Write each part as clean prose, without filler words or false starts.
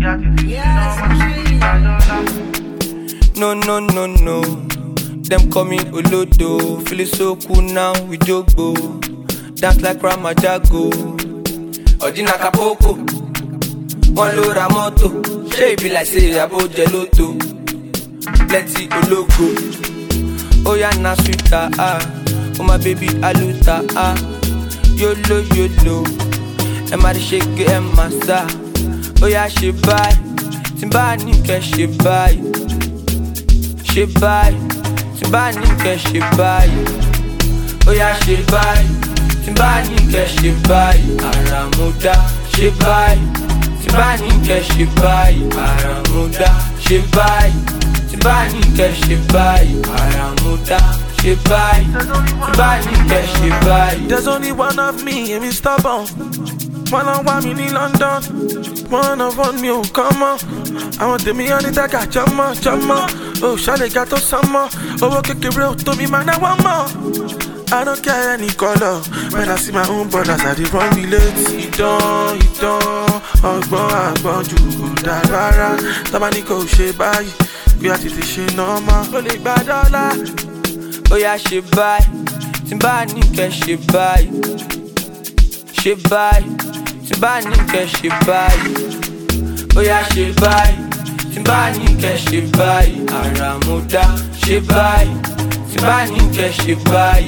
No, no, no, no. Them call me Olodo. Feeling so cool now with Jogbo. Dance like Ramajago. Odina Kapoko. One load a moto. She be like say about Geloto. Plenty Ologo. Oh yeah, na sweeter oh my baby aluta Yolo yolo. Emma shake Emma star. Oh yeah, she buy. Timba nigga she buy. She buy. Timba nigga she buy. Oh yeah, she buy. Timba nigga she buy. Aramuda she buy. Timba nigga she buy. Aramuda she buy. Timba nigga she buy. Aramuda she buy. Timba nigga she buy. There's only one of me and me stubborn. One on one me in London. One of one me oh come on. I want to me on it I got chama. Oh Charlie got to summer. Oh okay real to me man I want more. I don't care any color. When I see my own brothers I dey run relate. He don't Ọgbọ́n jù dára. Tabani kò ṣe báyìí. Bí a ti ṣe normal. Ó lè gba dọ́là. Oh yeah, she buy. Timba nigga she buy. She buy. Timba nigga she buy. Oh yeah, she buy. Timba nigga she buy. Aramuda she buy. Timba nigga she buy.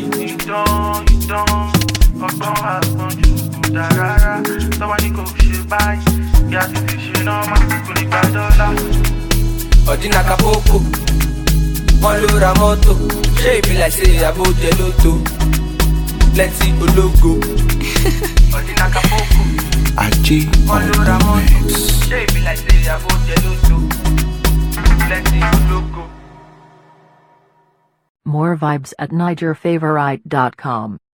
Ọgbọ́n jù dára. Tabani kò ṣe báyìí. Bí a ti ṣe normal. Ó lè gba dọ́là. Odina Kapoko. One load a moto. She be like say about Geloto. Plenty Ologo. Odina Kapoko. One load a moto. She be like say about Geloto. Plenty Ologo. More vibes at NigerFavorite.com.